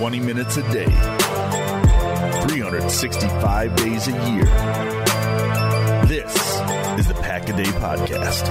20 minutes a day, 365 days a year. This is the Pack-A-Day Podcast.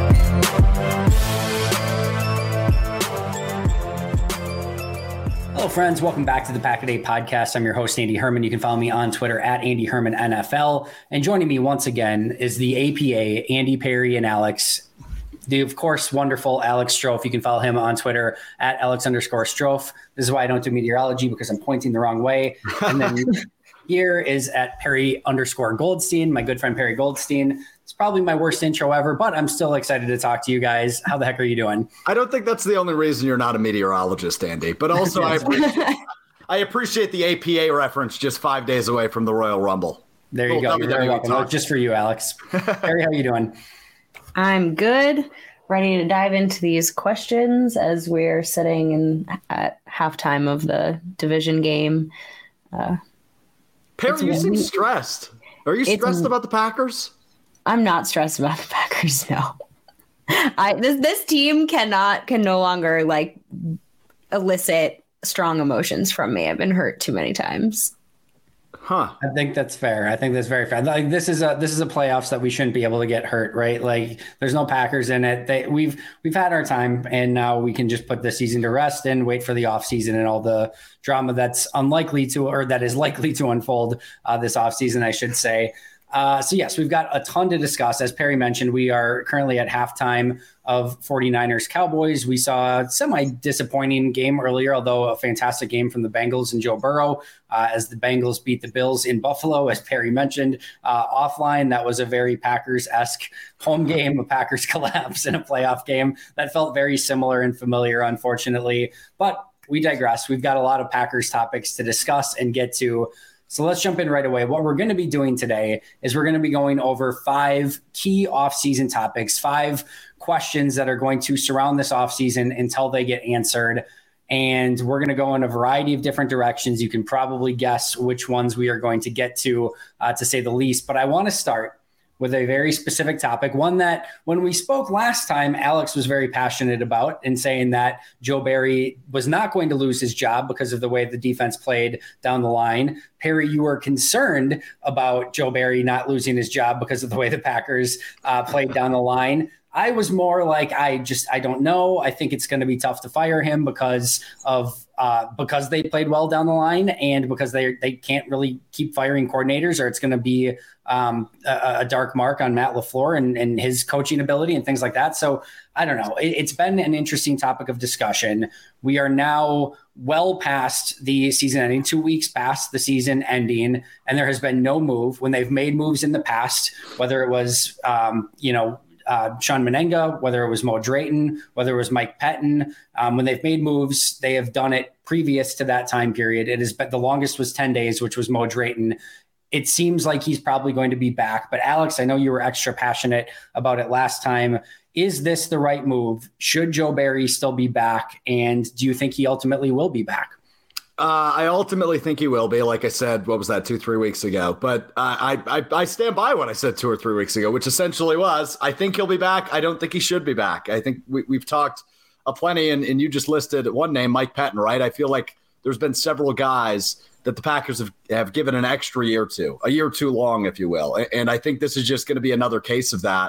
Hello, friends. Welcome back to the Pack-A-Day Podcast. I'm your host, Andy Herman. You can follow me on Twitter at Andy Herman NFL. And joining me once again is the APA, Andy Perry and Alex. The, of course, wonderful Alex Strofe. You can follow him on Twitter at Alex_Strofe. This is why I don't do meteorology, because I'm pointing the wrong way. And then here is at Perry_Goldstein, my good friend Perry Goldstein. It's probably my worst intro ever, but I'm still excited to talk to you guys. How the heck are you doing? I don't think that's the only reason you're not a meteorologist, Andy, but also I appreciate the APA reference just 5 days away from the Royal Rumble. There you go. You're very welcome. Just for you, Alex. Perry, how are you doing? I'm good. Ready to dive into these questions as we're sitting at halftime of the division game. Perry, you seem stressed. Are you stressed about the Packers? I'm not stressed about the Packers, no. This team can no longer elicit strong emotions from me. I've been hurt too many times. I think that's fair. I think that's very fair. Like this is a playoffs that we shouldn't be able to get hurt, right? Like there's no Packers in it. We've had our time, and now we can just put the season to rest and wait for the offseason and all the drama that is likely to unfold this offseason, I should say. So yes, we've got a ton to discuss. As Perry mentioned, we are currently at halftime of 49ers Cowboys. We saw a semi-disappointing game earlier, although a fantastic game from the Bengals and Joe Burrow as the Bengals beat the Bills in Buffalo, as Perry mentioned offline. That was a very Packers-esque home game, a Packers collapse in a playoff game that felt very similar and familiar, unfortunately. But we digress. We've got a lot of Packers topics to discuss and get to. So let's jump in right away. What we're going to be doing today is we're going to be going over 5 key offseason topics, 5 questions that are going to surround this offseason until they get answered. And we're going to go in a variety of different directions. You can probably guess which ones we are going to get to say the least. But I want to start with a very specific topic, one that when we spoke last time, Alex was very passionate about in saying that Joe Barry was not going to lose his job because of the way the defense played down the line. Perry, you were concerned about Joe Barry not losing his job because of the way the Packers played down the line. I was more like, I don't know. I think it's going to be tough to fire him because they played well down the line and because they can't really keep firing coordinators, or it's going to be a dark mark on Matt LaFleur and his coaching ability and things like that. So I don't know. It's been an interesting topic of discussion. We are now well past the season ending, 2 weeks past the season ending, and there has been no move. When they've made moves in the past, whether it was, Sean Menenga, whether it was Mo Drayton, whether it was Mike Pettin, when they've made moves, they have done it previous to that time period. It has been, the longest was 10 days, which was Mo Drayton. It seems like he's probably going to be back. But Alex, I know you were extra passionate about it last time. Is this the right move? Should Joe Barry still be back? And do you think he ultimately will be back? I ultimately think he will be, like I said, what was that, 2-3 weeks ago? But I stand by what I said 2 or 3 weeks ago, which essentially was, I think he'll be back. I don't think he should be back. I think we've talked plenty, and you just listed one name, Mike Pettin, right? I feel like there's been several guys that the Packers have given an extra year to, a year too long, if you will. And I think this is just going to be another case of that.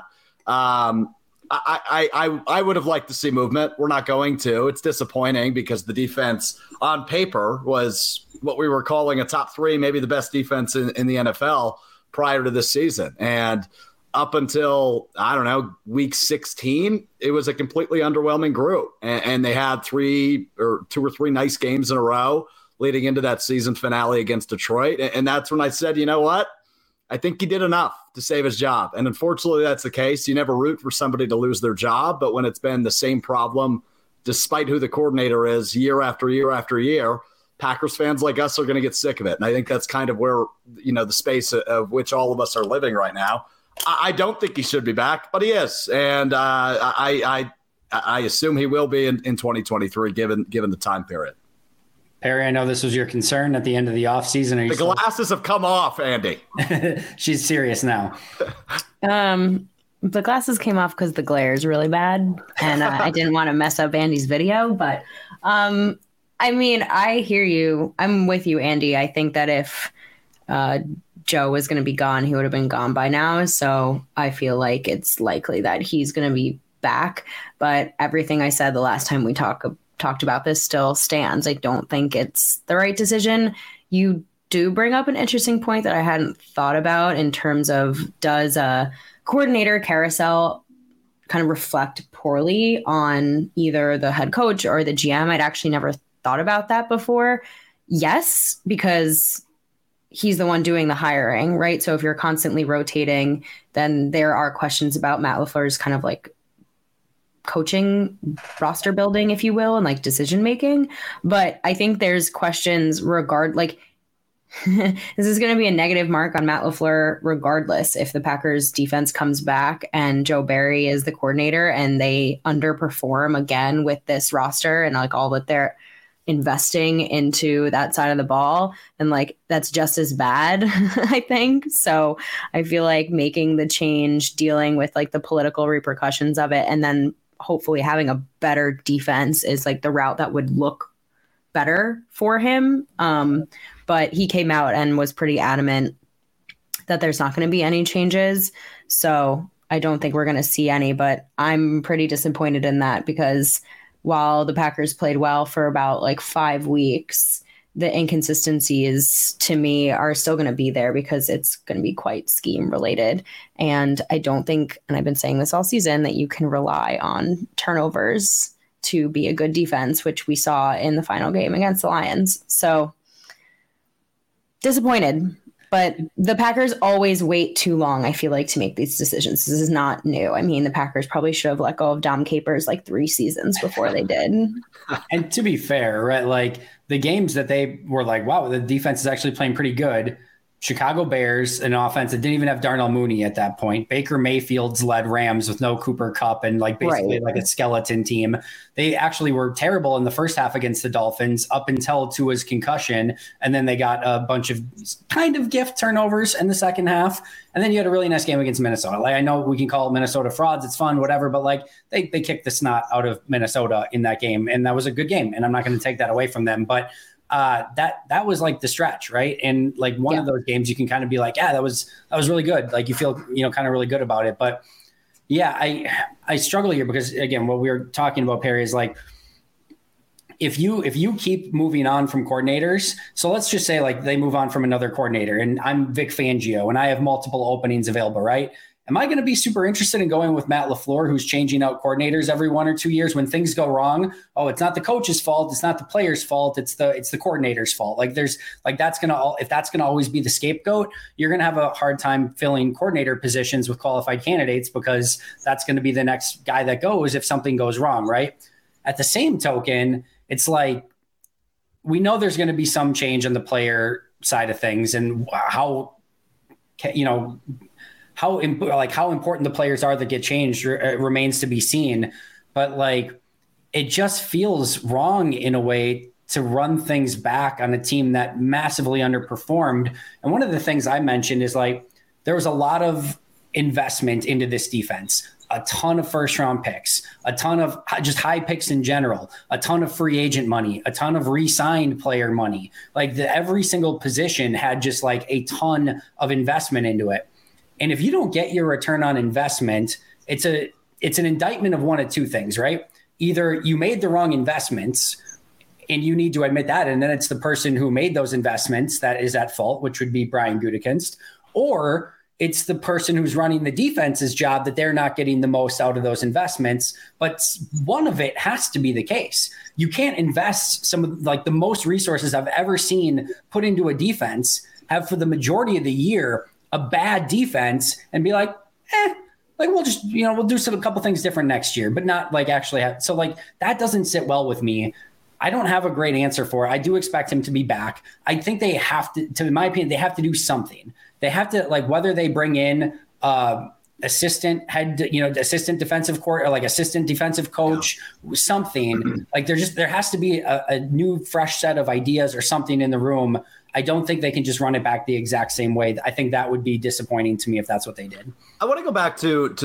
I would have liked to see movement. We're not going to. It's disappointing because the defense on paper was what we were calling a top 3, maybe the best defense in the NFL prior to this season. And up until, week 16, it was a completely underwhelming group. And they had 2 or 3 nice games in a row leading into that season finale against Detroit. And that's when I said, you know what? I think he did enough to save his job. And unfortunately, that's the case. You never root for somebody to lose their job. But when it's been the same problem, despite who the coordinator is, year after year after year, Packers fans like us are going to get sick of it. And I think that's kind of where, the space of which all of us are living right now. I don't think he should be back, but he is. And I assume he will be in 2023, given the time period. Perry, I know this was your concern at the end of the offseason. The glasses have come off, Andy. She's serious now. The glasses came off because the glare is really bad, and I didn't want to mess up Andy's video. But I mean, I hear you. I'm with you, Andy. I think that if Joe was going to be gone, he would have been gone by now. So I feel like it's likely that he's going to be back. But everything I said the last time we talked about this still stands. I don't think it's the right decision. You do bring up an interesting point that I hadn't thought about in terms of, does a coordinator carousel kind of reflect poorly on either the head coach or the GM? I'd actually never thought about that before. Yes, because he's the one doing the hiring, right? So if you're constantly rotating, then there are questions about Matt LaFleur's kind of like coaching, roster building, if you will, and like decision making. But I think there's questions this is going to be a negative mark on Matt LaFleur regardless if the Packers defense comes back and Joe Barry is the coordinator and they underperform again with this roster and like all that they're investing into that side of the ball, and like that's just as bad. I think so. I feel like making the change, dealing with like the political repercussions of it, and then hopefully having a better defense is like the route that would look better for him. But he came out and was pretty adamant that there's not going to be any changes. So I don't think we're going to see any, but I'm pretty disappointed in that, because while the Packers played well for about like 5 weeks, the inconsistencies to me are still going to be there because it's going to be quite scheme related. And I don't think, and I've been saying this all season, that you can rely on turnovers to be a good defense, which we saw in the final game against the Lions. So disappointed, but the Packers always wait too long, I feel like, to make these decisions. This is not new. I mean, the Packers probably should have let go of Dom Capers like 3 seasons before they did. And to be fair, right, like the games that they were like, wow, the defense is actually playing pretty good. Chicago Bears, an offense that didn't even have Darnell Mooney at that point. Baker Mayfield's led Rams with no Cooper Kupp and like basically like a skeleton team. They actually were terrible in the first half against the Dolphins up until Tua's concussion. And then they got a bunch of kind of gift turnovers in the second half. And then you had a really nice game against Minnesota. Like, I know we can call Minnesota frauds. It's fun, whatever. But like they kicked the snot out of Minnesota in that game. And that was a good game. And I'm not going to take that away from them. But that was like the stretch, right? And like one of those games you can kind of be like, yeah, that was really good. Like you feel, kind of really good about it. But yeah, I struggle here because again, what we were talking about, Perry, is like, if you keep moving on from coordinators, so let's just say like they move on from another coordinator and I'm Vic Fangio and I have multiple openings available, right? Am I going to be super interested in going with Matt LaFleur, who's changing out coordinators every 1 or 2 years when things go wrong? Oh, it's not the coach's fault. It's not the player's fault. It's the coordinator's fault. Like if that's going to always be the scapegoat, you're going to have a hard time filling coordinator positions with qualified candidates because that's going to be the next guy that goes if something goes wrong, right? At the same token, it's like, we know there's going to be some change on the player side of things and how important the players are that get changed remains to be seen. But like, it just feels wrong in a way to run things back on a team that massively underperformed. And one of the things I mentioned is like, there was a lot of investment into this defense, a ton of first round picks, a ton of just high picks in general, a ton of free agent money, a ton of re-signed player money. Like every single position had just like a ton of investment into it. And if you don't get your return on investment, it's an indictment of one of two things, right? Either you made the wrong investments and you need to admit that, and then it's the person who made those investments that is at fault, which would be Brian Gutekunst, or it's the person who's running the defense's job that they're not getting the most out of those investments. But one of it has to be the case. You can't invest some of like the most resources I've ever seen put into a defense, have for the majority of the year a bad defense and be like, like we'll just, we'll do a couple things different next year, but not like actually have. So like that doesn't sit well with me. I don't have a great answer for it. I do expect him to be back. I think they have to, in my opinion, they have to do something. They have to, like, whether they bring in assistant defensive court or like assistant defensive coach, something like there has to be a new fresh set of ideas or something in the room. I don't think they can just run it back the exact same way. I think that would be disappointing to me if that's what they did. I want to go back to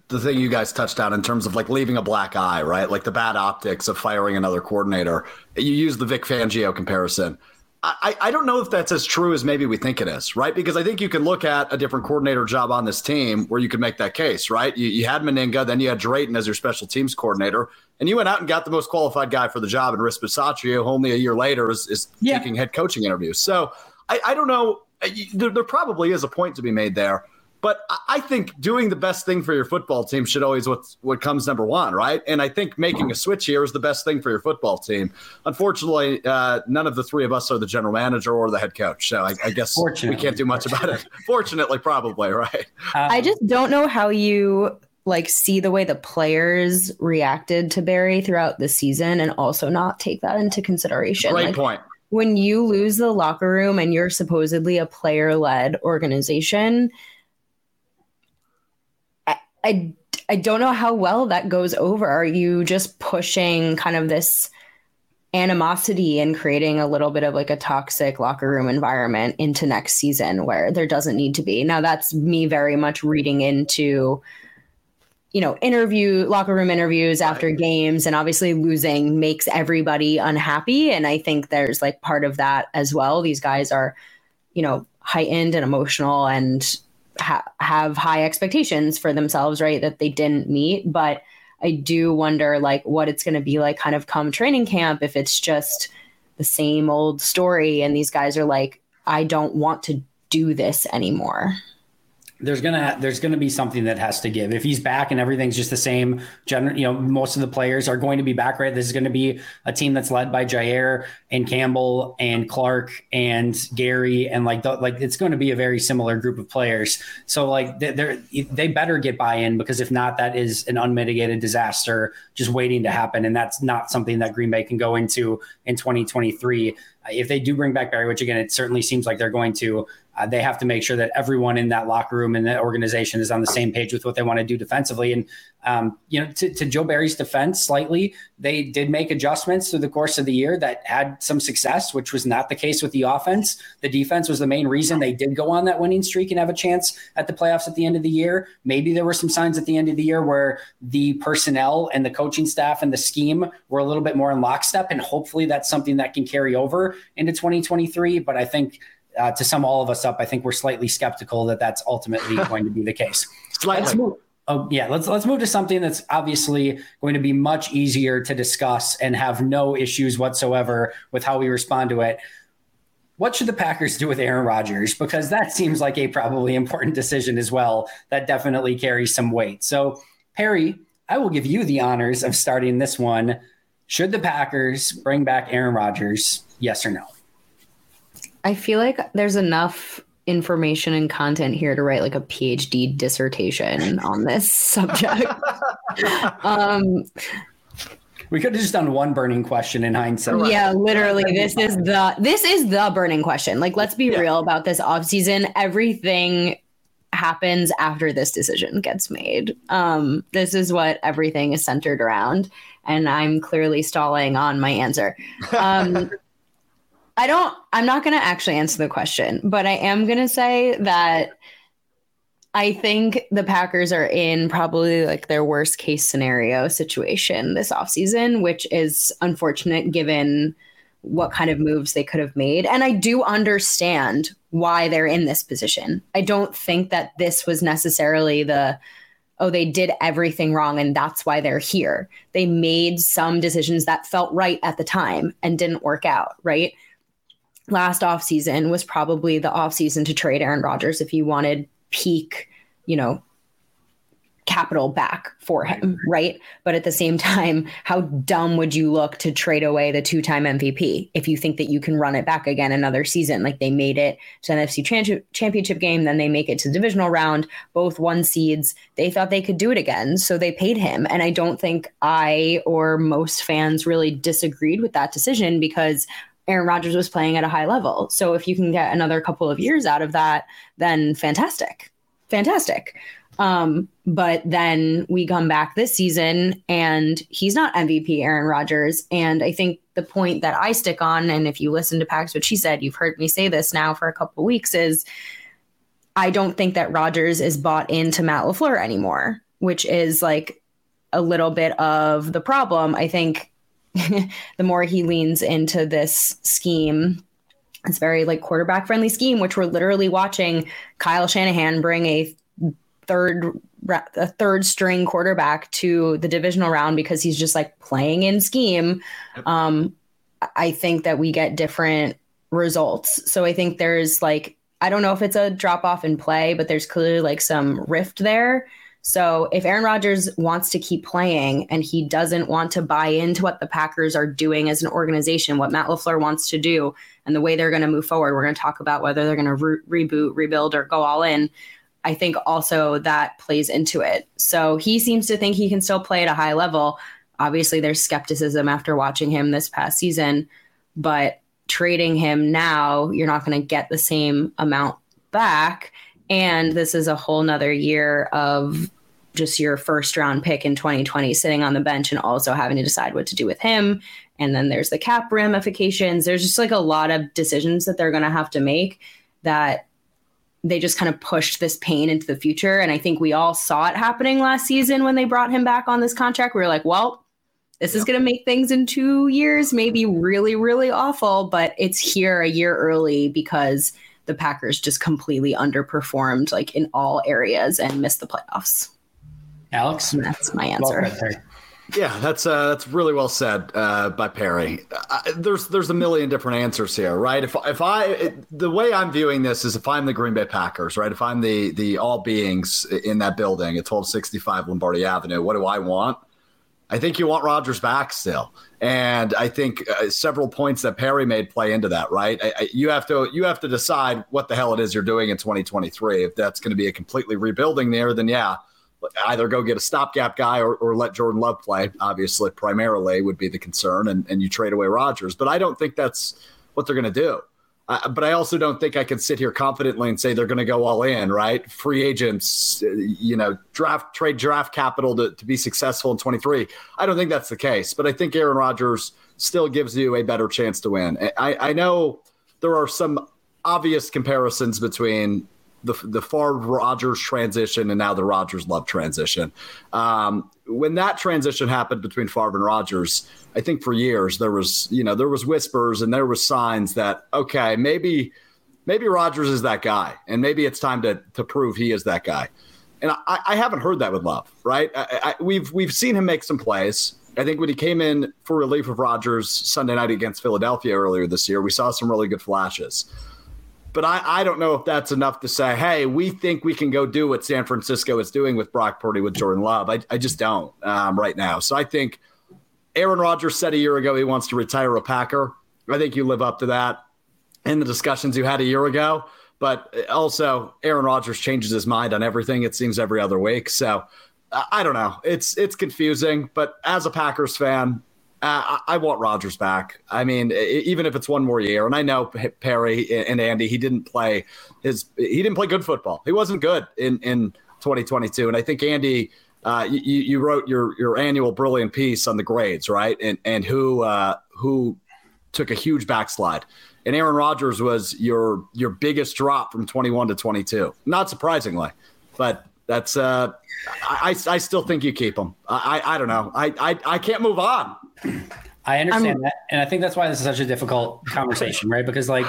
the thing you guys touched on in terms of like leaving a black eye, right? Like the bad optics of firing another coordinator. You use the Vic Fangio comparison. I don't know if that's as true as maybe we think it is, right? Because I think you can look at a different coordinator job on this team where you could make that case, right? You had Meninga, then you had Drayton as your special teams coordinator, and you went out and got the most qualified guy for the job in Riz Bisaccia, who only a year later is taking head coaching interviews. So I don't know. There probably is a point to be made there. But I think doing the best thing for your football team should always what comes number one, right? And I think making a switch here is the best thing for your football team. Unfortunately, none of the three of us are the general manager or the head coach, so I guess we can't do much about it. Fortunately, probably, right? I just don't know how you see the way the players reacted to Barry throughout the season and also not take that into consideration. Great point. When you lose the locker room and you're supposedly a player-led organization, I don't know how well that goes over. Are you just pushing kind of this animosity and creating a little bit of like a toxic locker room environment into next season where there doesn't need to be? Now that's me very much reading into, locker room interviews after games, and obviously losing makes everybody unhappy. And I think there's like part of that as well. These guys are, heightened and emotional and have high expectations for themselves, right, that they didn't meet. But I do wonder what it's going to be like kind of come training camp, if it's just the same old story and these guys are like, I don't want to do this anymore. There's gonna be something that has to give. If he's back and everything's just the same, most of the players are going to be back, right? This is going to be a team that's led by Jair and Campbell and Clark and Gary, and it's going to be a very similar group of players. So they better get buy-in, because if not, that is an unmitigated disaster just waiting to happen, and that's not something that Green Bay can go into in 2023. If they do bring back Barry, which again, it certainly seems like they're going to, they have to make sure that everyone in that locker room and that organization is on the same page with what they want to do defensively. And, to Joe Barry's defense slightly, they did make adjustments through the course of the year that had some success, which was not the case with the offense. The defense was the main reason they did go on that winning streak and have a chance at the playoffs at the end of the year. Maybe there were some signs at the end of the year where the personnel and the coaching staff and the scheme were a little bit more in lockstep, and hopefully that's something that can carry over into 2023. But I think, to sum all of us up, I think we're slightly skeptical that that's ultimately going to be the case. Let's move to something that's obviously going to be much easier to discuss and have no issues whatsoever with how we respond to it. What should the Packers do with Aaron Rodgers? Because that seems like a probably important decision as well. That definitely carries some weight. So, Perry, I will give you the honors of starting this one. Should the Packers bring back Aaron Rodgers? Yes or no? I feel like there's enough information and content here to write like a PhD dissertation on this subject. We could have just done one burning question in hindsight. Yeah, literally. This is the burning question. Let's be real about this offseason. Everything happens after this decision gets made. This is what everything is centered around. And I'm clearly stalling on my answer. I'm not going to actually answer the question, but I am going to say that I think the Packers are in probably their worst case scenario situation this offseason, which is unfortunate given what kind of moves they could have made. And I do understand why they're in this position. I don't think that this was necessarily they did everything wrong and that's why they're here. They made some decisions that felt right at the time and didn't work out, right? Last offseason was probably the offseason to trade Aaron Rodgers if you wanted peak, capital back for him, right? But at the same time, how dumb would you look to trade away the 2-time MVP if you think that you can run it back again another season? They made it to an NFC championship game, then they make it to the divisional round, both 1 seeds. They thought they could do it again, so they paid him. And I don't think I or most fans really disagreed with that decision because Aaron Rodgers was playing at a high level. So if you can get another couple of years out of that, then fantastic. But then we come back this season and he's not MVP Aaron Rodgers. And I think the point that I stick on, and if you listen to Pax, what she said, you've heard me say this now for a couple of weeks, is I don't think that Rodgers is bought into Matt LaFleur anymore. which is like a little bit of the problem. I think the more he leans into this scheme, it's very like quarterback friendly scheme, which we're literally watching Kyle Shanahan bring a third string quarterback to the divisional round because he's just like playing in scheme. I think that we get different results. So I think there's like, I don't know if it's a drop off in play, but there's clearly like some rift there. So if Aaron Rodgers wants to keep playing and he doesn't want to buy into what the Packers are doing as an organization, what Matt LaFleur wants to do and the way they're going to move forward, we're going to talk about whether they're going to reboot, rebuild, or go all in. I think also that plays into it. So he seems to think he can still play at a high level. Obviously, there's skepticism after watching him this past season, but trading him now, you're not going to get the same amount back. And this is a whole nother year of just your first round pick in 2020 sitting on the bench and also having to decide what to do with him. And then there's the cap ramifications. There's just like a lot of decisions that they're going to have to make that they just kind of pushed this pain into the future. And I think we all saw it happening last season when they brought him back on this contract. We were like, well, this is going to make things in 2 years maybe really, really awful, but it's here a year early because the Packers just completely underperformed like in all areas and missed the playoffs. Alex? And that's my answer. Yeah, that's really well said by Perry. There's a million different answers here, right? The way I'm viewing this is if I'm the Green Bay Packers, right? If I'm the all beings in that building at 1265 Lombardi Avenue, what do I want? I think you want Rodgers back still, and I think several points that Perry made play into that, right? You have to decide what the hell it is you're doing in 2023. If that's going to be a completely rebuilding there, then yeah. Either go get a stopgap guy or let Jordan Love play, obviously, primarily would be the concern, and you trade away Rodgers. But I don't think that's what they're going to do. But I also don't think I can sit here confidently and say they're going to go all in, right? Free agents, trade draft capital to be successful in 23. I don't think that's the case. But I think Aaron Rodgers still gives you a better chance to win. I know there are some obvious comparisons between the Favre-Rodgers transition and now the Rodgers-Love transition. When that transition happened between Favre and Rodgers, I think for years there was whispers and there was signs that, okay, maybe Rodgers is that guy and maybe it's time to prove he is that guy. And I haven't heard that with Love, right? We've seen him make some plays. I think when he came in for relief of Rodgers Sunday night against Philadelphia earlier this year, we saw some really good flashes. But I don't know if that's enough to say, hey, we think we can go do what San Francisco is doing with Brock Purdy, with Jordan Love. I just don't right now. So I think Aaron Rodgers said a year ago he wants to retire a Packer. I think you live up to that in the discussions you had a year ago. But also, Aaron Rodgers changes his mind on everything, it seems, every other week. So I don't know. It's confusing. But as a Packers fan, I want Rodgers back. I mean, even if it's one more year, and I know Perry and Andy, he didn't play good football. He wasn't good in 2022. And I think Andy, you wrote your annual brilliant piece on the grades, right? And who took a huge backslide. And Aaron Rodgers was your biggest drop from 21 to 22. Not surprisingly, but that's I still think you keep him. I don't know. I can't move on. I understand that. And I think that's why this is such a difficult conversation, right? Because like,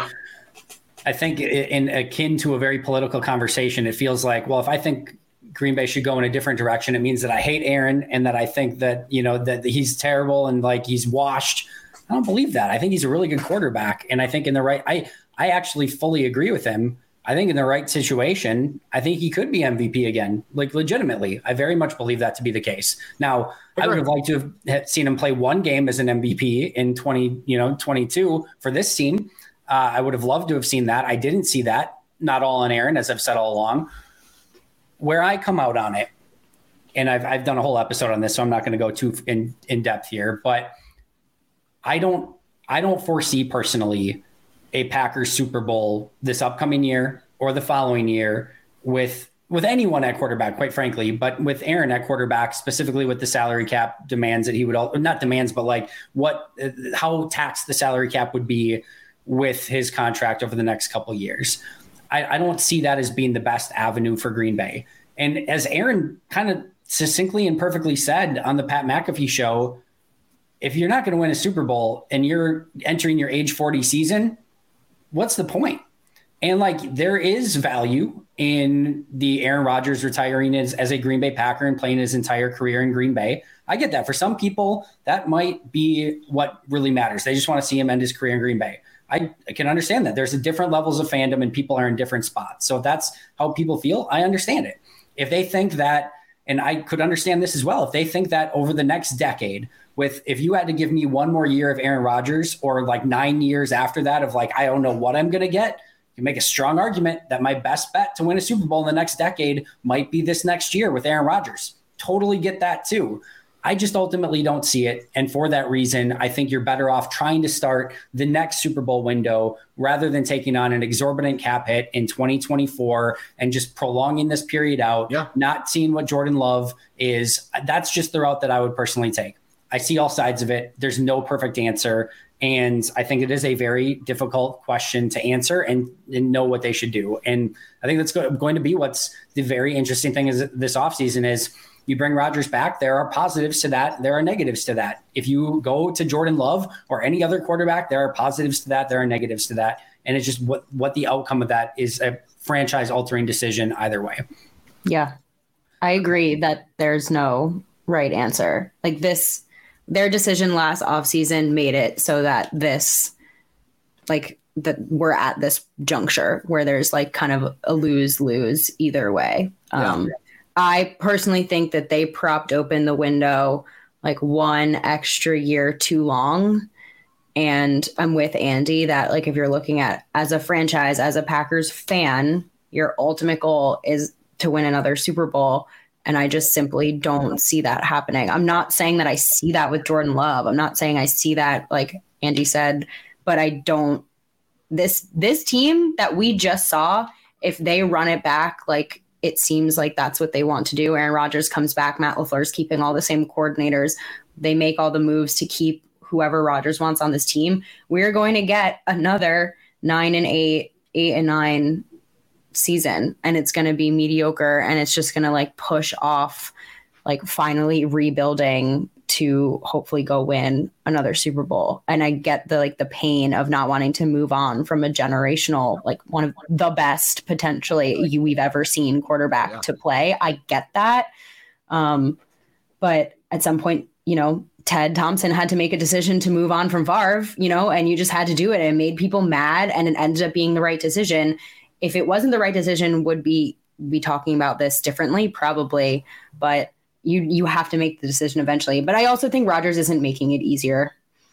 I think in akin to a very political conversation, it feels like, well, if I think Green Bay should go in a different direction, it means that I hate Aaron and that I think that, that he's terrible and like he's washed. I don't believe that. I think he's a really good quarterback. And I think I actually fully agree with him. I think in the right situation, I think he could be MVP again, like legitimately. I very much believe that to be the case. Now, I would have liked to have seen him play one game as an MVP in 2022 for this team. I would have loved to have seen that. I didn't see that. Not all on Aaron, as I've said all along. Where I come out on it, and I've done a whole episode on this, so I'm not going to go too in depth here, but I don't foresee personally a Packers Super Bowl this upcoming year or the following year with anyone at quarterback, quite frankly, but with Aaron at quarterback, specifically with the salary cap demands that he would not demands, but like how taxed the salary cap would be with his contract over the next couple of years. I don't see that as being the best avenue for Green Bay. And as Aaron kind of succinctly and perfectly said on the Pat McAfee show, if you're not going to win a Super Bowl and you're entering your age 40 season, what's the point? And like, there is value in the Aaron Rodgers retiring as a Green Bay Packer and playing his entire career in Green Bay. I get that. For some people, that might be what really matters. They just want to see him end his career in Green Bay. I can understand that. There's different levels of fandom and people are in different spots. So if that's how people feel, I understand it. If they think that, and I could understand this as well, if they think that over the next decade, if you had to give me one more year of Aaron Rodgers or like 9 years after that of like, I don't know what I'm going to get, you make a strong argument that my best bet to win a Super Bowl in the next decade might be this next year with Aaron Rodgers. Totally get that too. I just ultimately don't see it. And for that reason, I think you're better off trying to start the next Super Bowl window rather than taking on an exorbitant cap hit in 2024 and just prolonging this period out, not seeing what Jordan Love is. That's just the route that I would personally take. I see all sides of it. There's no perfect answer. And I think it is a very difficult question to answer and know what they should do. And I think that's going to be what's the very interesting thing is this offseason is you bring Rodgers back. There are positives to that. There are negatives to that. If you go to Jordan Love or any other quarterback, there are positives to that. There are negatives to that. And it's just what the outcome of that is a franchise altering decision either way. Yeah, I agree that there's no right answer. Like their decision last offseason made it so that that we're at this juncture where there's like kind of a lose-lose either way. I personally think that they propped open the window like one extra year too long. And I'm with Andy that like, if you're looking at as a franchise, as a Packers fan, your ultimate goal is to win another Super Bowl. And I just simply don't see that happening. I'm not saying that I see that with Jordan Love. I'm not saying I see that, like Andy said, but I don't. This team that we just saw, if they run it back, like it seems like that's what they want to do. Aaron Rodgers comes back. Matt LaFleur's keeping all the same coordinators. They make all the moves to keep whoever Rodgers wants on this team. We're going to get another 9-8, 8-9 season, and it's going to be mediocre, and it's just going to like push off like finally rebuilding to hopefully go win another Super Bowl. And I get the pain of not wanting to move on from a generational, like one of the best potentially we've ever seen quarterback to play. I get that. But at some point, Ted Thompson had to make a decision to move on from Favre, and you just had to do it. And it made people mad, and it ended up being the right decision. If it wasn't the right decision, would be talking about this differently? Probably, but you have to make the decision eventually. But I also think Rodgers isn't making it easier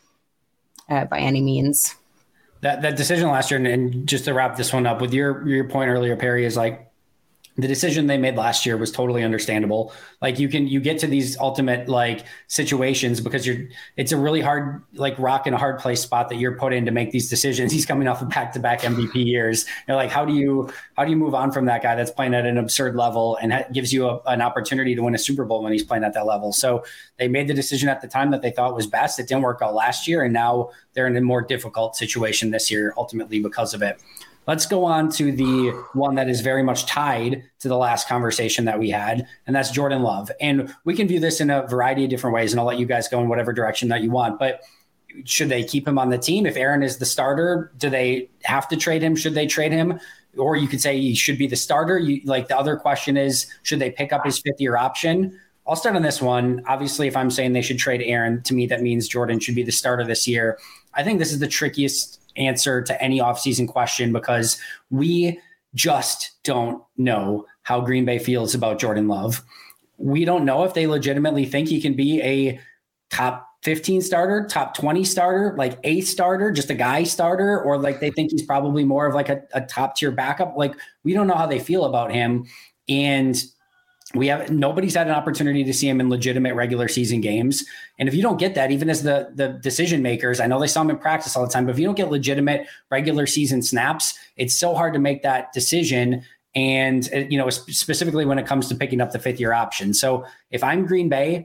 by any means. That decision last year, and just to wrap this one up with your point earlier, Perry, is like the decision they made last year was totally understandable. Like you get to these ultimate like situations because it's a really hard, like rock in a hard place spot that you're put in to make these decisions. He's coming off of back-to-back MVP years. You're like, how do you move on from that guy that's playing at an absurd level and gives you an opportunity to win a Super Bowl when he's playing at that level? So they made the decision at the time that they thought was best. It didn't work out last year. And now they're in a more difficult situation this year, ultimately because of it. Let's go on to the one that is very much tied to the last conversation that we had, and that's Jordan Love. And we can view this in a variety of different ways, and I'll let you guys go in whatever direction that you want. But should they keep him on the team? If Aaron is the starter, do they have to trade him? Should they trade him? Or you could say he should be the starter. The other question is, should they pick up his fifth-year option? I'll start on this one. Obviously, if I'm saying they should trade Aaron, to me, that means Jordan should be the starter this year. I think this is the trickiest answer to any offseason question because we just don't know how Green Bay feels about Jordan Love. We don't know if they legitimately think he can be a top 15 starter, top 20 starter, like a starter, just a guy starter, or like they think he's probably more of like a top tier backup. Like we don't know how they feel about him. And nobody's had an opportunity to see him in legitimate regular season games. And if you don't get that, even as the decision makers, I know they saw him in practice all the time, but if you don't get legitimate regular season snaps, it's so hard to make that decision. And, specifically when it comes to picking up the fifth-year option. So if I'm Green Bay,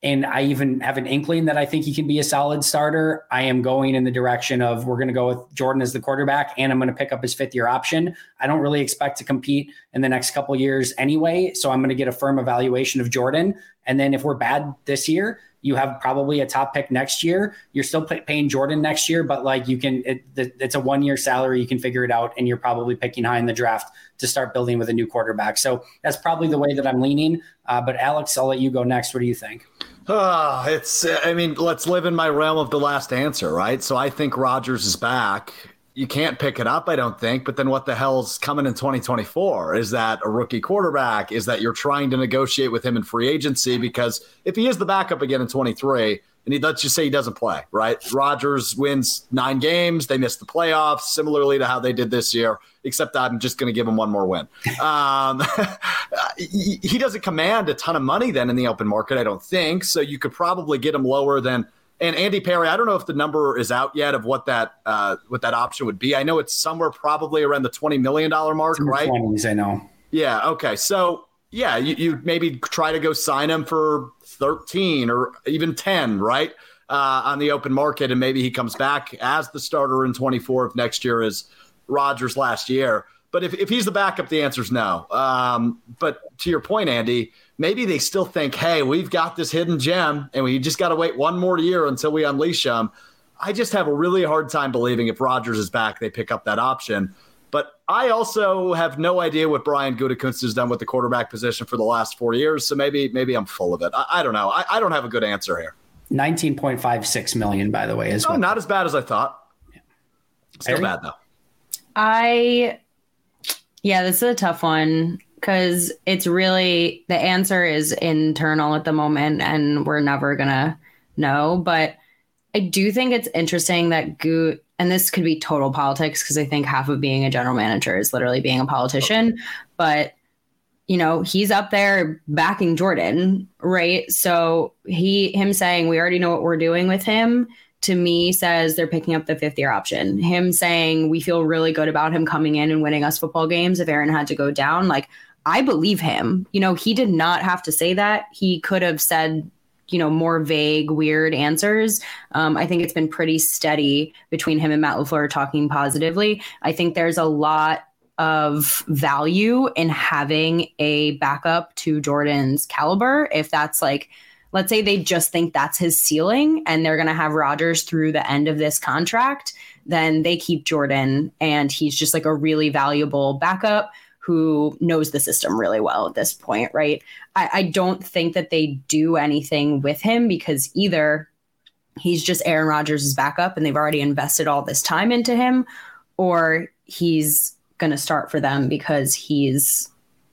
and I even have an inkling that I think he can be a solid starter, I am going in the direction of we're going to go with Jordan as the quarterback, and I'm going to pick up his 5th-year option. I don't really expect to compete in the next couple of years anyway, so I'm going to get a firm evaluation of Jordan. And then if we're bad this year, you have probably a top pick next year. You're still paying Jordan next year, but like it's a 1-year salary. You can figure it out, and you're probably picking high in the draft to start building with a new quarterback. So that's probably the way that I'm leaning. But Alex, I'll let you go next. What do you think? Let's live in my realm of the last answer, right? So I think Rodgers is back. You can't pick it up, I don't think. But then what the hell's coming in 2024? Is that a rookie quarterback? Is that you're trying to negotiate with him in free agency? Because if he is the backup again in 23, and let's just say he doesn't play, right? Rodgers wins 9 games. They miss the playoffs, similarly to how they did this year, except I'm just going to give him one more win. He doesn't command a ton of money then in the open market, I don't think. So you could probably get him lower than – and Andy Perry, I don't know if the number is out yet of what that option would be. I know it's somewhere probably around the $20 million mark, right? 20s, I know. Yeah, okay. So, yeah, you maybe try to go sign him for 13 or even 10, right, on the open market, and maybe he comes back as the starter in 24 if next year is Rodgers' last year. But if he's the backup, the answer is no. But to your point, Andy, maybe they still think, hey, we've got this hidden gem, and we just got to wait one more year until we unleash him. I just have a really hard time believing if Rodgers is back, they pick up that option. But I also have no idea what Brian Gutekunst has done with the quarterback position for the last 4 years, so maybe I'm full of it. I don't know. I don't have a good answer here. $19.56 million, by the way. Not as bad as I thought. Yeah. Still bad, though. Yeah, this is a tough one because it's really the answer is internal at the moment and we're never going to know. But I do think it's interesting that Goot, and this could be total politics because I think half of being a general manager is literally being a politician. But, he's up there backing Jordan, right? So him saying we already know what we're doing with him, to me, says they're picking up the 5th-year option. Him saying we feel really good about him coming in and winning us football games if Aaron had to go down. Like, I believe him. He did not have to say that. He could have said, more vague, weird answers. I think it's been pretty steady between him and Matt LaFleur talking positively. I think there's a lot of value in having a backup to Jordan's caliber. If that's like, let's say they just think that's his ceiling and they're going to have Rodgers through the end of this contract, then they keep Jordan and he's just like a really valuable backup who knows the system really well at this point, right? I don't think that they do anything with him because either he's just Aaron Rodgers' backup and they've already invested all this time into him, or he's going to start for them because he's,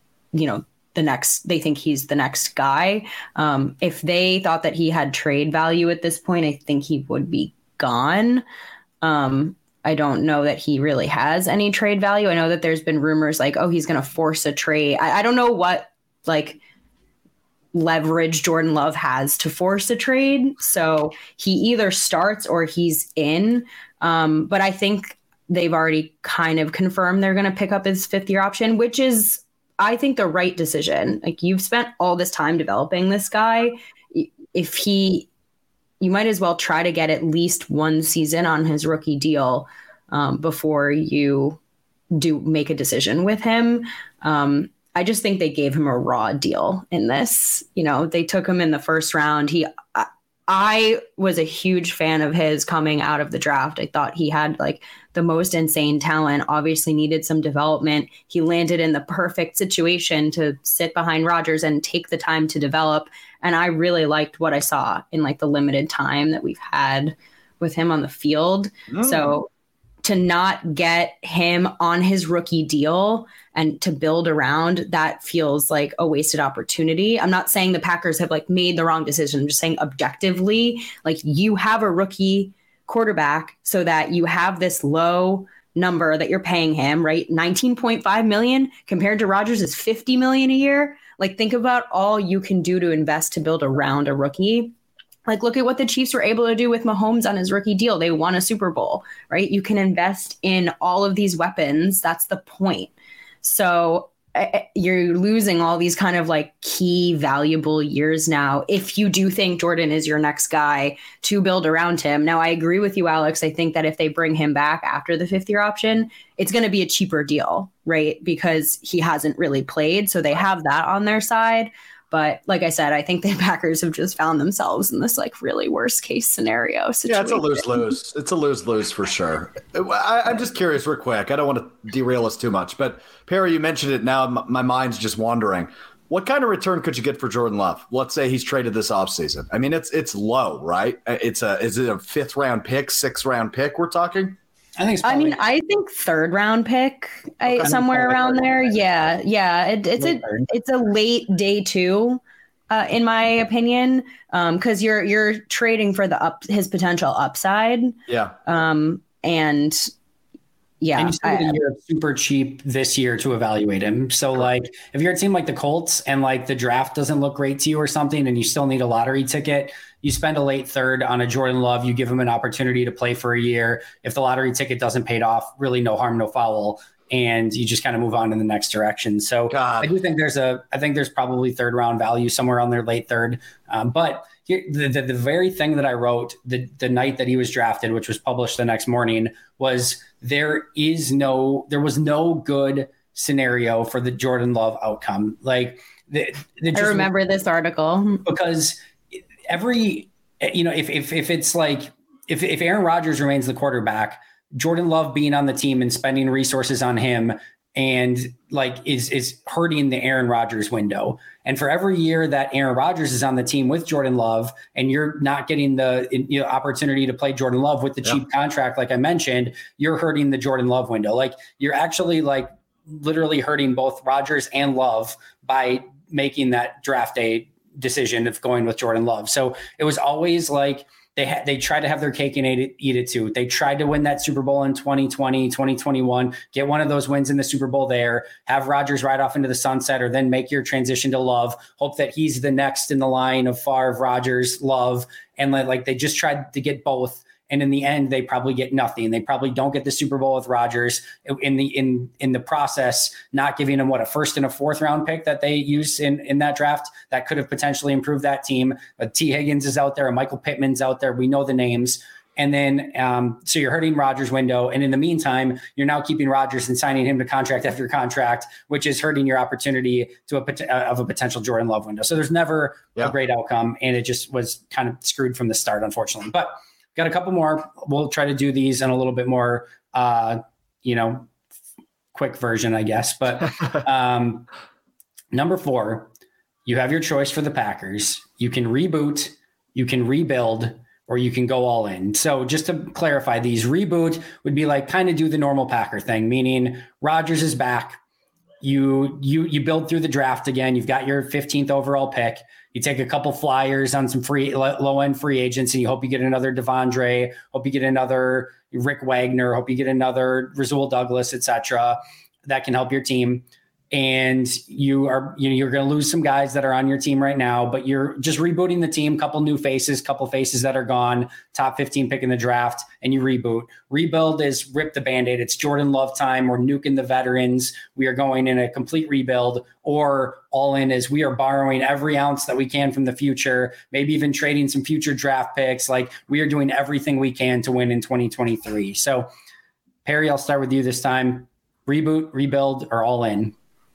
they think he's the next guy. If they thought that he had trade value at this point, I think he would be gone. I don't know that he really has any trade value. I know that there's been rumors like, oh, he's going to force a trade. I don't know what leverage Jordan Love has to force a trade. So he either starts or he's in. But I think they've already kind of confirmed they're going to pick up his 5th-year option, which is, I think, the right decision. Like, you've spent all this time developing this guy. You might as well try to get at least one season on his rookie deal before you do make a decision with him. I just think they gave him a raw deal in this. They took him in the first round. I was a huge fan of his coming out of the draft. I thought he had the most insane talent, obviously needed some development. He landed in the perfect situation to sit behind Rodgers and take the time to develop. And I really liked what I saw in the limited time that we've had with him on the field. So to not get him on his rookie deal and to build around, that feels like a wasted opportunity. I'm not saying the Packers have made the wrong decision. I'm just saying objectively, you have a rookie quarterback so that you have this low number that you're paying him, right? $19.5 million compared to Rodgers is $50 million a year. Think about all you can do to invest to build around a rookie. Look at what the Chiefs were able to do with Mahomes on his rookie deal. They won a Super Bowl, right? You can invest in all of these weapons. That's the point. So you're losing all these kind of like key valuable years now if you do think Jordan is your next guy to build around him. Now, I agree with you, Alex. I think that if they bring him back after the 5th-year option, it's going to be a cheaper deal, right? Because he hasn't really played. So they have that on their side. But like I said, I think the Packers have just found themselves in this like really worst case scenario situation. Yeah, it's a lose-lose. It's a lose-lose for sure. I'm just curious real quick. I don't want to derail us too much. But Perry, you mentioned it now. My mind's just wandering. What kind of return could you get for Jordan Love? Let's say he's traded this offseason. I mean, it's low, right? Is it a 5th-round pick, 6th-round pick we're talking? I think 3rd-round pick, somewhere around there. Yeah. It's a late day 2, in my opinion, because you're trading for his potential upside. Yeah. And you still get a year of super cheap this year to evaluate him. So like if you're a team like the Colts and like the draft doesn't look great to you or something, and you still need a lottery ticket, you spend a late 3rd on a Jordan Love, you give him an opportunity to play for a year. If the lottery ticket doesn't pay off, really no harm, no foul. And you just kind of move on in the next direction. So I do think there's probably 3rd-round value somewhere on their late 3rd. But here, the very thing that I wrote the night that he was drafted, which was published the next morning, was there was no good scenario for the Jordan Love outcome. Like I remember this article because if it's like if Aaron Rodgers remains the quarterback, Jordan Love being on the team and spending resources on him and like is hurting the Aaron Rodgers window. And for every year that Aaron Rodgers is on the team with Jordan Love and you're not getting the opportunity to play Jordan Love with the cheap contract, like I mentioned, you're hurting the Jordan Love window. Like you're actually like literally hurting both Rodgers and Love by making that draft day decision of going with Jordan Love. So it was always like they tried to have their cake and eat it too. They tried to win that Super Bowl in 2020, 2021, get one of those wins in the Super Bowl there, have Rodgers ride off into the sunset, or then make your transition to Love, hope that he's the next in the line of Favre, Rodgers, Love. And like they just tried to get both. And in the end, they probably get nothing. They probably don't get the Super Bowl with Rodgers in the process, not giving them a 1st and a 4th-round pick that they used in that draft that could have potentially improved that team. T. Higgins is out there, and Michael Pittman's out there. We know the names. And then so you're hurting Rodgers' window. And in the meantime, you're now keeping Rodgers and signing him to contract after contract, which is hurting your opportunity of a potential Jordan Love window. So there's never a great outcome. And it just was kind of screwed from the start, unfortunately. But got a couple more. We'll try to do these in a little bit more, quick version, I guess. But number 4, you have your choice for the Packers. You can reboot, you can rebuild, or you can go all in. So just to clarify, these reboot would be like kind of do the normal Packer thing, meaning Rodgers is back. You build through the draft again. You've got your 15th overall pick. You take a couple flyers on some low-end free agents, and you hope you get another Devondre, hope you get another Rick Wagner, hope you get another Rasul Douglas, etc. That can help your team. And you're going to lose some guys that are on your team right now, but you're just rebooting the team, couple new faces, couple faces that are gone, top 15 pick in the draft, and you reboot. Rebuild is rip the Band-Aid. It's Jordan Love time. We're nuking the veterans. We are going in a complete rebuild. Or all in is we are borrowing every ounce that we can from the future, maybe even trading some future draft picks. Like we are doing everything we can to win in 2023. So Perry, I'll start with you this time. Reboot, rebuild, or all in?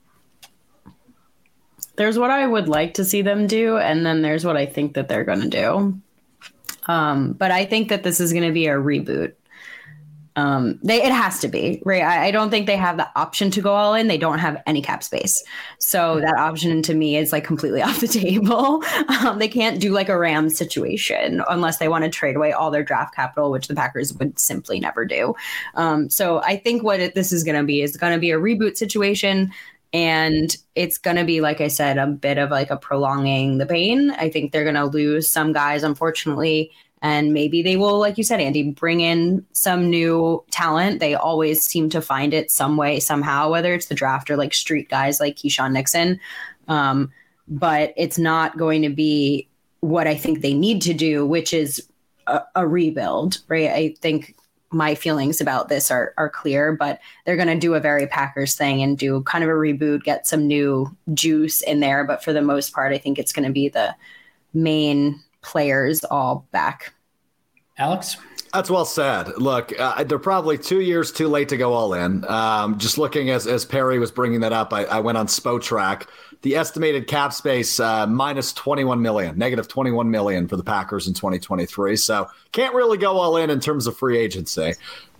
There's what I would like to see them do, and then there's what I think that they're going to do. But I think that this is going to be a reboot. It has to be, right? I don't think they have the option to go all in. They don't have any cap space. So that option to me is like completely off the table. They can't do like a Rams situation unless they want to trade away all their draft capital, which the Packers would simply never do. So I think what this is going to be is going to be a reboot situation. And it's going to be, like I said, a bit of like a prolonging the pain. I think they're going to lose some guys, unfortunately. And maybe they will, like you said, Andy, bring in some new talent. They always seem to find it some way, somehow, whether it's the draft or like street guys like Keyshawn Nixon. But it's not going to be what I think they need to do, which is a rebuild, right? I think my feelings about this are clear, but they're going to do a very Packers thing and do kind of a reboot, get some new juice in there. But for the most part, I think it's going to be the main players all back. Alex? That's well said. Look, they're probably 2 years too late to go all in. Just looking as Perry was bringing that up, I went on Spotrac. The estimated cap space minus 21 million, negative 21 million for the Packers in 2023. So can't really go all in terms of free agency.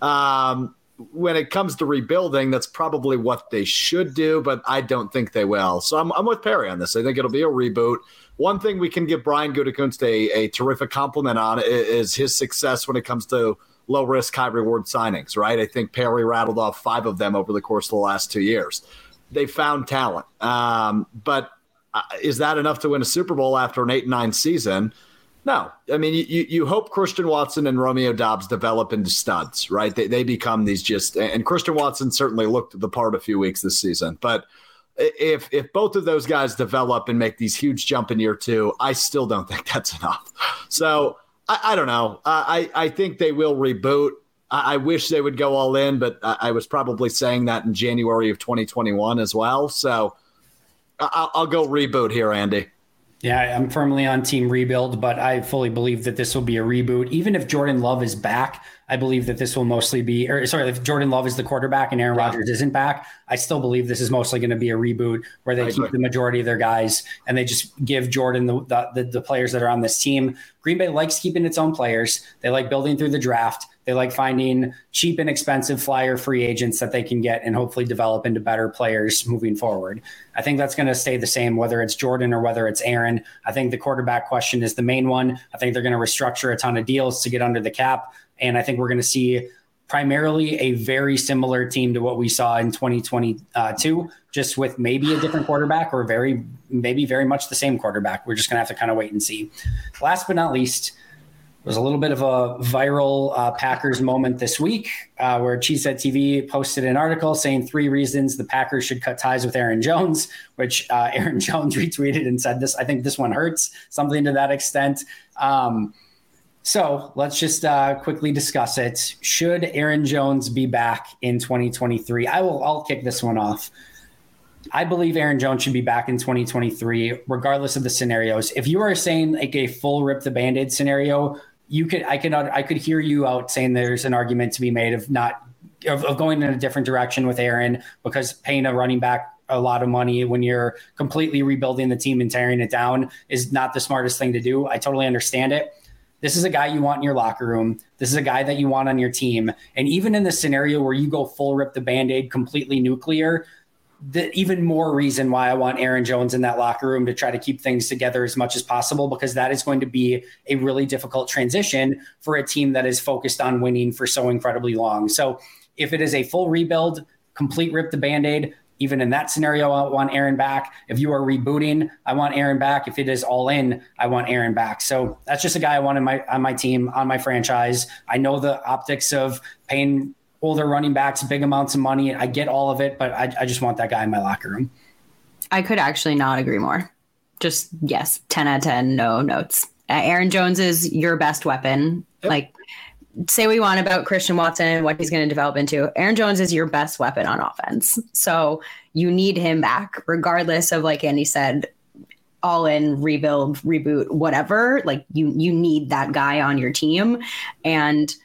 When it comes to rebuilding, that's probably what they should do, but I don't think they will. So I'm with Perry on this. I think it'll be a reboot. One thing we can give Brian Gutekunst a terrific compliment on is his success when it comes to low-risk, high-reward signings, right? I think Perry rattled off 5 of them over the course of the last 2 years. They found talent. But is that enough to win a Super Bowl after an 8-9 season? No. I mean, you hope Christian Watson and Romeo Doubs develop into studs, right? They become these and Christian Watson certainly looked the part a few weeks this season. But if both of those guys develop and make these huge jump in year 2, I still don't think that's enough. So I don't know. I think they will reboot. I wish they would go all in, but I was probably saying that in January of 2021 as well. So I'll go reboot here, Andy. Yeah, I'm firmly on team rebuild, but I fully believe that this will be a reboot. Even if Jordan Love is back, I believe that this will mostly be, if Jordan Love is the quarterback and Aaron Rodgers isn't back, I still believe this is mostly going to be a reboot where they keep the majority of their guys and they just give Jordan the players that are on this team. Green Bay likes keeping its own players. They like building through the draft. They like finding cheap and expensive flyer free agents that they can get and hopefully develop into better players moving forward. I think that's going to stay the same, whether it's Jordan or whether it's Aaron. I think the quarterback question is the main one. I think they're going to restructure a ton of deals to get under the cap. And I think we're going to see primarily a very similar team to what we saw in 2022, just with maybe a different quarterback or maybe very much the same quarterback. We're just going to have to kind of wait and see. Last but not least, there was a little bit of a viral Packers moment this week where Cheesehead TV posted an article saying 3 reasons the Packers should cut ties with Aaron Jones, which Aaron Jones retweeted and said this. I think this one hurts, something to that extent. So let's just quickly discuss it. Should Aaron Jones be back in 2023? I'll kick this one off. I believe Aaron Jones should be back in 2023, regardless of the scenarios. If you are saying like a full rip the Band-Aid scenario, I could hear you out saying there's an argument to be made of going in a different direction with Aaron, because paying a running back a lot of money when you're completely rebuilding the team and tearing it down is not the smartest thing to do. I totally understand it. This is a guy you want in your locker room. This is a guy that you want on your team. And even in the scenario where you go full rip the Band-Aid, completely nuclear, the even more reason why I want Aaron Jones in that locker room to try to keep things together as much as possible, because that is going to be a really difficult transition for a team that is focused on winning for so incredibly long. So if it is a full rebuild, complete rip the Band-Aid, even in that scenario, I want Aaron back. If you are rebooting, I want Aaron back. If it is all in, I want Aaron back. So that's just a guy I want on my team, on my franchise. I know the optics of paying older running backs big amounts of money. I get all of it, but I just want that guy in my locker room. I could actually not agree more. Just yes, 10 out of 10, no notes. Aaron Jones is your best weapon. Yep. Like, say we want about Christian Watson and what he's going to develop into. Aaron Jones is your best weapon on offense. So you need him back, regardless of, like Andy said, all in, rebuild, reboot, whatever. Like you need that guy on your team. And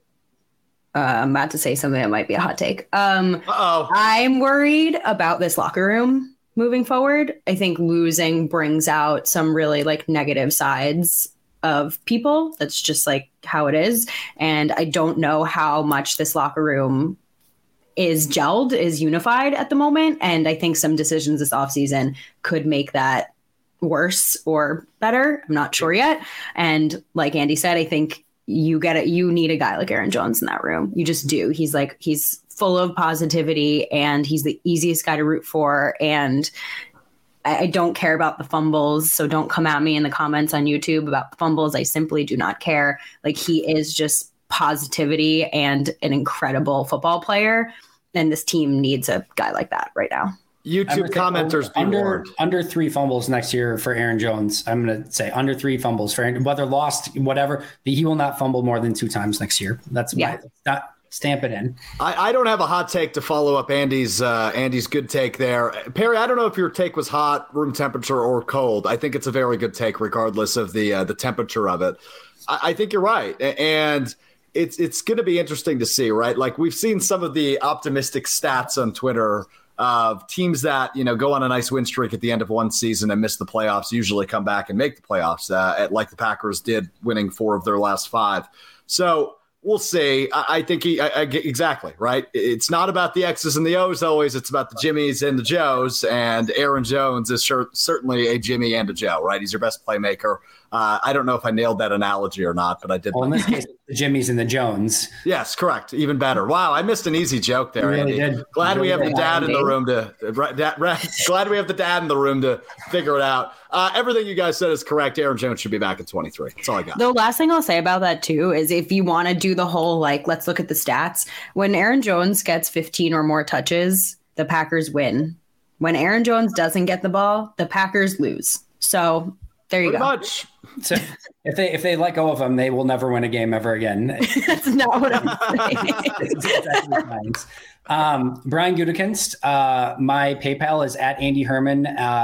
I'm about to say something that might be a hot take. I'm worried about this locker room moving forward. I think losing brings out some really like negative sides of people. That's just like how it is. And I don't know how much this locker room is gelled, is unified at the moment. And I think some decisions this offseason could make that worse or better. I'm not sure yet. And like Andy said, I think you need a guy like Aaron Jones in that room. You just do. He's full of positivity and he's the easiest guy to root for. And I don't care about the fumbles. So don't come at me in the comments on YouTube about the fumbles. I simply do not care. Like, he is just positivity and an incredible football player. And this team needs a guy like that right now. YouTube commenters be warned. Under 3 fumbles next year for Aaron Jones. I'm going to say under 3 fumbles for Aaron, whether lost, whatever. He will not fumble more than 2 times next year. That's not stamp it in. I don't have a hot take to follow up Andy's good take there. Perry, I don't know if your take was hot, room temperature, or cold. I think it's a very good take regardless of the temperature of it. I think you're right. And it's going to be interesting to see, right? Like we've seen some of the optimistic stats on Twitter of teams that, go on a nice win streak at the end of one season and miss the playoffs, usually come back and make the playoffs, like the Packers did, winning 4 of their last 5. So we'll see. I think exactly, right? It's not about the X's and the O's always. It's about the Jimmies and the Joes, and Aaron Jones is certainly a Jimmy and a Joe, right? He's your best playmaker. I don't know if I nailed that analogy or not, but I did. Well, in this case, the Jimmies and the Jones. Yes, correct. Even better. Wow, I missed an easy joke there, really Andy. Did. Glad we have the dad in the room glad we have the dad in the room to figure it out. Everything you guys said is correct. Aaron Jones should be back at 23. That's all I got. The last thing I'll say about that too is if you want to do the whole let's look at the stats. When Aaron Jones gets 15 or more touches, the Packers win. When Aaron Jones doesn't get the ball, the Packers lose. So there you go. Much. So if they let go of him, they will never win a game ever again. That's not what I'm saying. Brian Gutekunst, my PayPal is at Andy Herman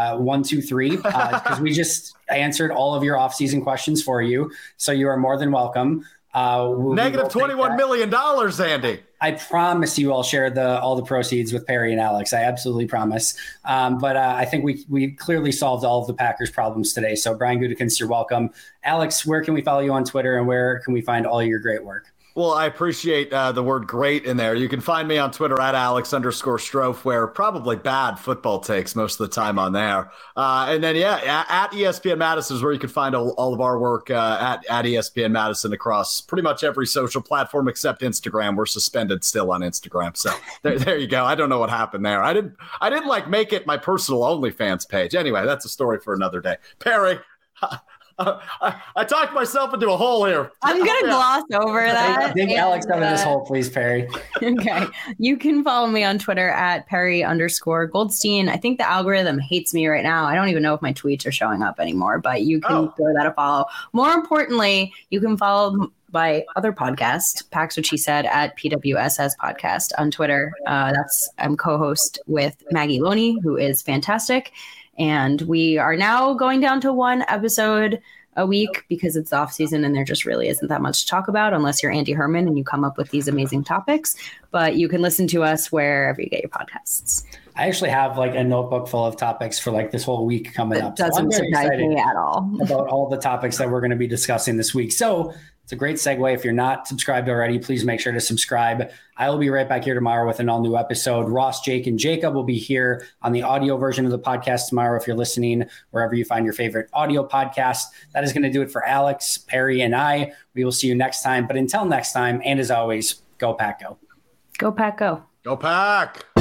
123 because we just answered all of your offseason questions for you. So you are more than welcome. Negative $21 million, Andy. I promise you I'll share all the proceeds with Perry and Alex. I absolutely promise. But I think we clearly solved all of the Packers problems today. So Brian Gutekunst, you're welcome. Alex, where can we follow you on Twitter and where can we find all your great work? Well, I appreciate the word great in there. You can find me on Twitter at Alex_Strofe, where probably bad football takes most of the time on there. And then, at ESPN Madison is where you can find all of our work at ESPN Madison across pretty much every social platform except Instagram. We're suspended still on Instagram. So there you go. I don't know what happened there. I didn't make it my personal OnlyFans page. Anyway, that's a story for another day. Perry, I talked myself into a hole here. I'm going to gloss over that. Dig Alex out of this hole, please, Perry. Okay. You can follow me on Twitter at Perry_Goldstein. I think the algorithm hates me right now. I don't even know if my tweets are showing up anymore, but you can throw that a follow. More importantly, you can follow my other podcast, Pax What She Said, at PWSS Podcast on Twitter. I'm co-host with Maggie Loney, who is fantastic. And we are now going down to 1 episode a week because it's off season and there just really isn't that much to talk about unless you're Andy Herman and you come up with these amazing topics. But you can listen to us wherever you get your podcasts. I actually have a notebook full of topics for this whole week coming up. Doesn't surprise me at all about all the topics that we're going to be discussing this week. So it's a great segue. If you're not subscribed already, please make sure to subscribe. I will be right back here tomorrow with an all-new episode. Ross, Jake, and Jacob will be here on the audio version of the podcast tomorrow if you're listening wherever you find your favorite audio podcast. That is going to do it for Alex, Perry, and I. We will see you next time. But until next time, and as always, go Pack, go. Go Pack, go. Go Pack.